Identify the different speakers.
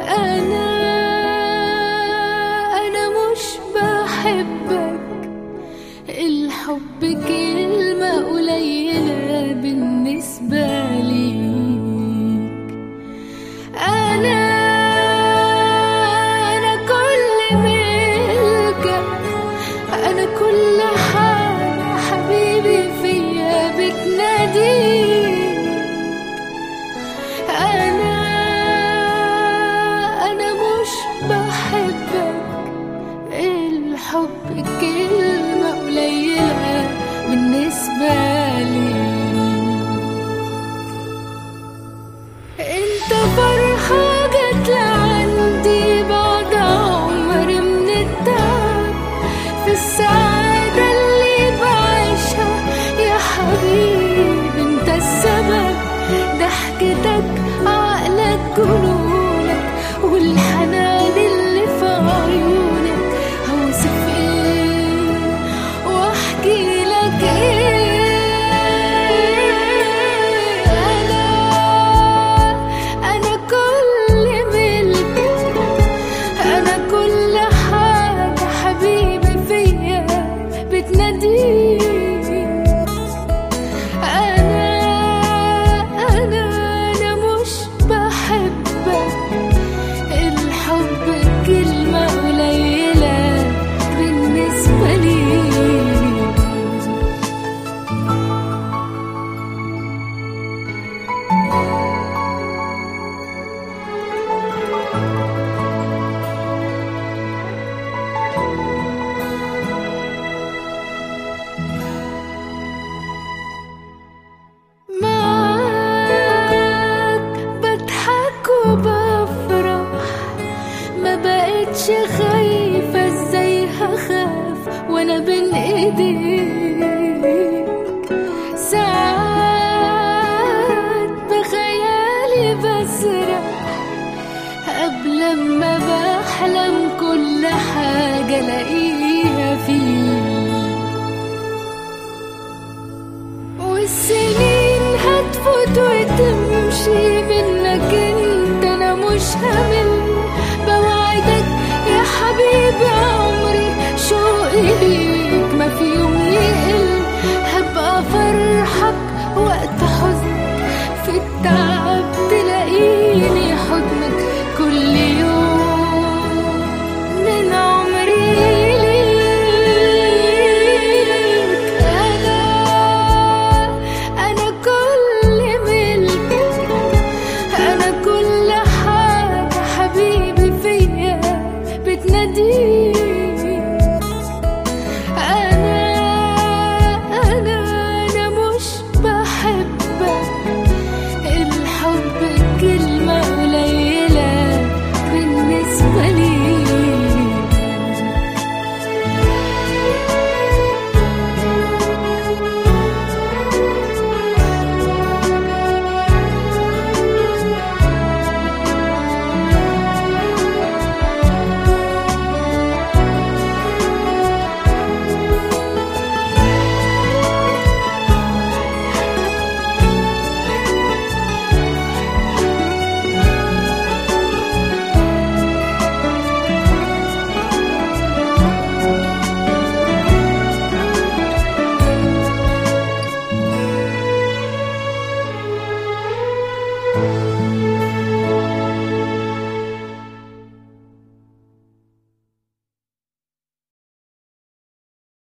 Speaker 1: أنا مش بحبك، الحب كلمة قليلة بالنسبة ليك. أنا كل ملكك، أنا كل حاجة حبيبي فيا بتناديك. أنا مش بحبك، الحب كلمة قليلة بالنسبة لي. انت فرحة جت لعندي بعد عمر من التعب، في السعادة اللي بعيشها يا حبيبي انت السبب. ضحكتك عقلك جنونك والحنان اللي في عيونك، هوصف ايه واحكي لك ايه. انا كل ملكك، انا كل حاجة حبيبي فيا بتناديك. أنا مش بحبك، الحب كلمة قليلة بالنسبة لي. معاك بضحك وبفرح، ما بقتش خايفة ازاي هخاف وانا بين ايديك. ساعات بخيالي بسرح قبل ما بحلم كل حاجة الاقيها فيك. والسنين هتفوت وتمشي منك انت، انا مش همل، بوعدك يا حبيبي